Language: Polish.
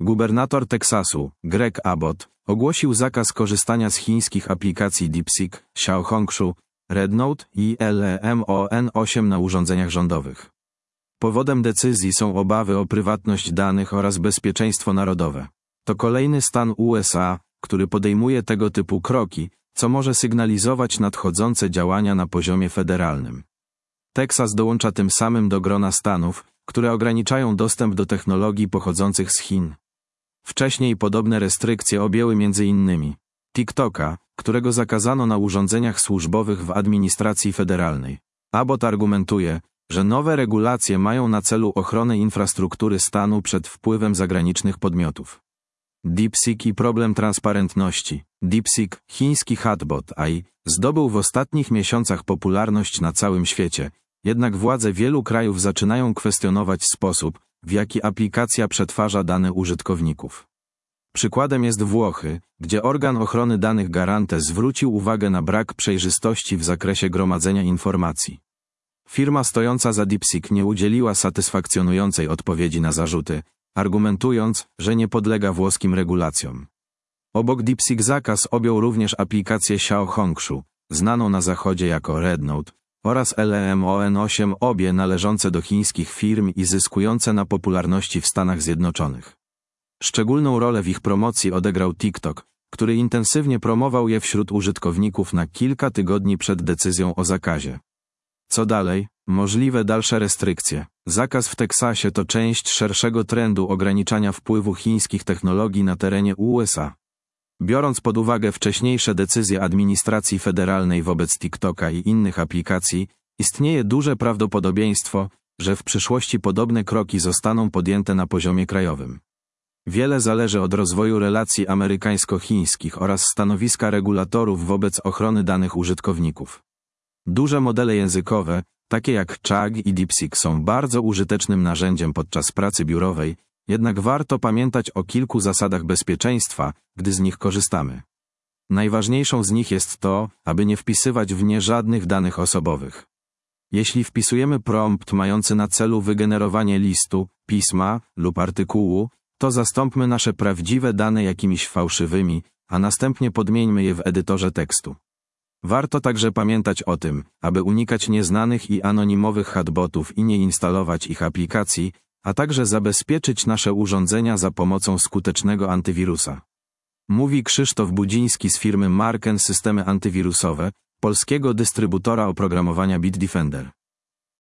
Gubernator Teksasu, Greg Abbott, ogłosił zakaz korzystania z chińskich aplikacji DeepSeek, Xiaohongshu, RedNote i LLM-ON8 na urządzeniach rządowych. Powodem decyzji są obawy o prywatność danych oraz bezpieczeństwo narodowe. To kolejny stan USA, który podejmuje tego typu kroki, co może sygnalizować nadchodzące działania na poziomie federalnym. Teksas dołącza tym samym do grona stanów, które ograniczają dostęp do technologii pochodzących z Chin. Wcześniej podobne restrykcje objęły m.in. TikToka, którego zakazano na urządzeniach służbowych w administracji federalnej. Abbott argumentuje, że nowe regulacje mają na celu ochronę infrastruktury stanu przed wpływem zagranicznych podmiotów. DeepSeek i problem transparentności. DeepSeek, chiński chatbot AI, zdobył w ostatnich miesiącach popularność na całym świecie, jednak władze wielu krajów zaczynają kwestionować sposób, w jaki aplikacja przetwarza dane użytkowników. Przykładem jest Włochy, gdzie organ ochrony danych Garante zwrócił uwagę na brak przejrzystości w zakresie gromadzenia informacji. Firma stojąca za DeepSeek nie udzieliła satysfakcjonującej odpowiedzi na zarzuty, argumentując, że nie podlega włoskim regulacjom. Obok DeepSeek zakaz objął również aplikację Xiaohongshu, znaną na zachodzie jako RedNote, oraz LLM-ON8, obie należące do chińskich firm i zyskujące na popularności w Stanach Zjednoczonych. Szczególną rolę w ich promocji odegrał TikTok, który intensywnie promował je wśród użytkowników na kilka tygodni przed decyzją o zakazie. Co dalej? Możliwe dalsze restrykcje. Zakaz w Teksasie to część szerszego trendu ograniczania wpływu chińskich technologii na terenie USA. Biorąc pod uwagę wcześniejsze decyzje administracji federalnej wobec TikToka i innych aplikacji, istnieje duże prawdopodobieństwo, że w przyszłości podobne kroki zostaną podjęte na poziomie krajowym. Wiele zależy od rozwoju relacji amerykańsko-chińskich oraz stanowiska regulatorów wobec ochrony danych użytkowników. Duże modele językowe, takie jak Chagg i DeepSeek, są bardzo użytecznym narzędziem podczas pracy biurowej, jednak warto pamiętać o kilku zasadach bezpieczeństwa, gdy z nich korzystamy. Najważniejszą z nich jest to, aby nie wpisywać w nie żadnych danych osobowych. Jeśli wpisujemy prompt mający na celu wygenerowanie listu, pisma lub artykułu, to zastąpmy nasze prawdziwe dane jakimiś fałszywymi, a następnie podmieńmy je w edytorze tekstu. Warto także pamiętać o tym, aby unikać nieznanych i anonimowych chatbotów i nie instalować ich aplikacji, a także zabezpieczyć nasze urządzenia za pomocą skutecznego antywirusa. Mówi Krzysztof Budziński z firmy Marken Systemy Antywirusowe, polskiego dystrybutora oprogramowania Bitdefender.